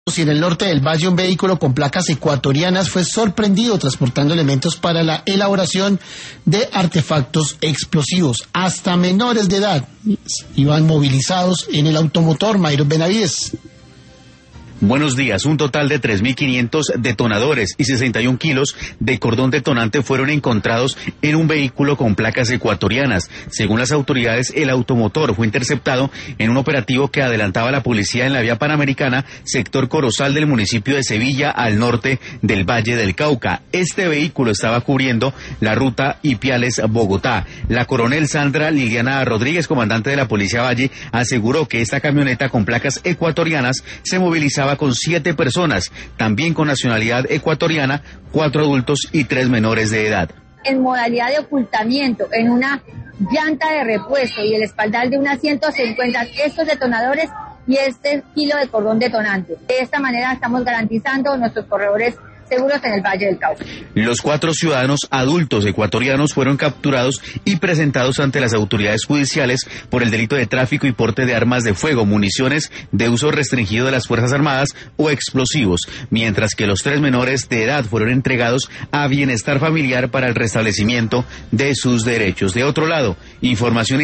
Y en el norte del Valle, un vehículo con placas ecuatorianas fue sorprendido transportando elementos para la elaboración de artefactos explosivos. Hasta menores de edad iban movilizados en el automotor. Mayro Benavides. Buenos días. Un total de 3.500 detonadores y 61 kilos de cordón detonante fueron encontrados en un vehículo con placas ecuatorianas. Según las autoridades, el automotor fue interceptado en un operativo que adelantaba la policía en la vía panamericana, sector Corozal del municipio de Sevilla, al norte del Valle del Cauca. Este vehículo estaba cubriendo la ruta Ipiales-Bogotá. La coronel Sandra Liliana Rodríguez, comandante de la Policía Valle, aseguró que esta camioneta con placas ecuatorianas se movilizaba con 7 personas, también con nacionalidad ecuatoriana, 4 adultos y 3 menores de edad. En modalidad de ocultamiento, en una llanta de repuesto y el espaldar de unas 150 estos detonadores y este kilo de cordón detonante. De esta manera estamos garantizando nuestros corredores seguros en el Valle del Cauca. Los 4 ciudadanos adultos ecuatorianos fueron capturados y presentados ante las autoridades judiciales por el delito de tráfico y porte de armas de fuego, municiones de uso restringido de las Fuerzas Armadas o explosivos, mientras que los 3 menores de edad fueron entregados a Bienestar Familiar para el restablecimiento de sus derechos. De otro lado, información